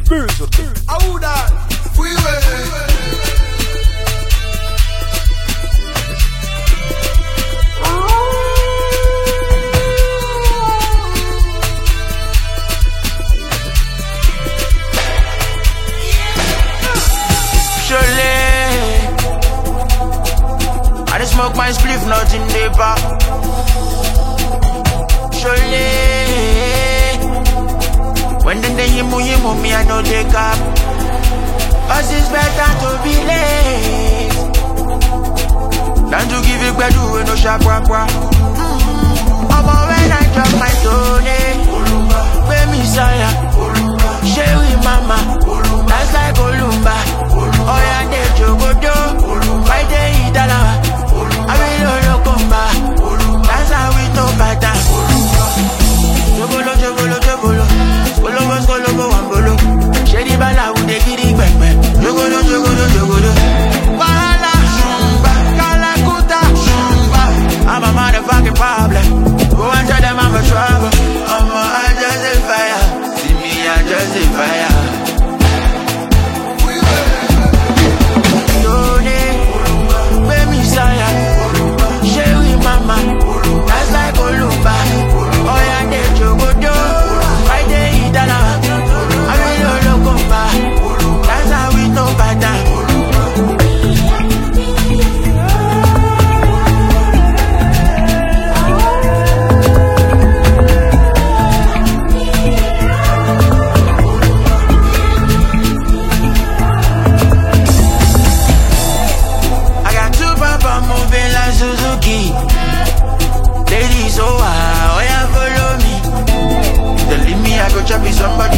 Auda, freeway. I just smoke my spliff, nothing they pop. Surely, when they hear me, I know they cap. Cause it's better to be late than to give it back to no sharp rap. When I drop my tone, pay me saya, share with mama, that's like Olumba. Oh yeah, they jogodo, why they eat alawa? I will come back, that's how we know better. Jogolo, jogolo, jogolo, skolobo, skolobo, wambolo. Shady bala, would they get it back? Jogolo, jogolo, jogolo. Wahala, shumba, kalakuta, shumba. I'm a motherfucking problem. Go and tell them I'm a trouble. I just a fire. See me, I just a fire. Mama, that's like Olumba. Oh yeah, they jogodo. Why they eat alawa? I will come back. That's how we know better. I got two papa moving like Suzuki. Ladies, oh yeah, follow me. Don't leave me, I go chop you somebody.